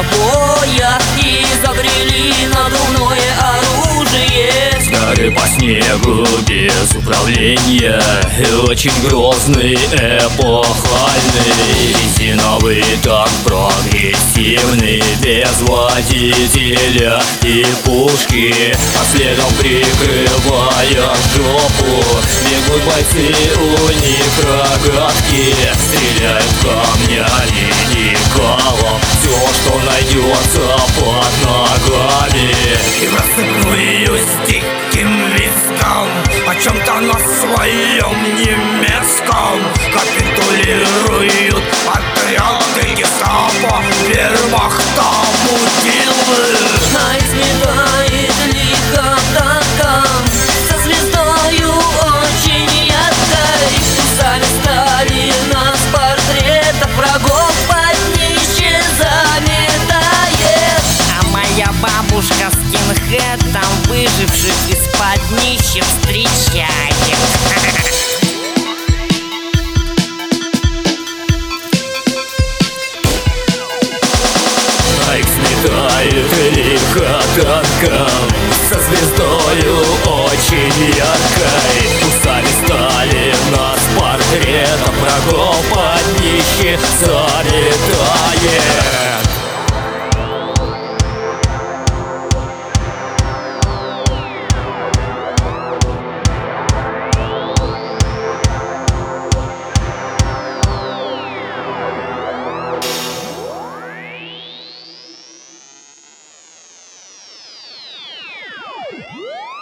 боя изобрели надувное оружие. Стали по снегу без управления, очень грозный, эпохальный. Резиновый танк прогрессивный, без водителя и пушки. А следом, прикрывая жопу, бегут бойцы, у них рогатки. Стреляют камнями и калом, все, что найдется под ногами. И рассыпаюсь диким виском о чем-то на своем немецком. Капитулируют отряды гестапо, вермахта, мудилы. А их сметает лихо танком со звездою очень яркой. Сами Сталина с портретов врагов под днище заметает. А моя бабушка скинхедом выживших из-под днища встречает. Айк сметает лихо танком со звездою очень яркой. Усами Сталина с портретом врагов под днище залетает. Woo!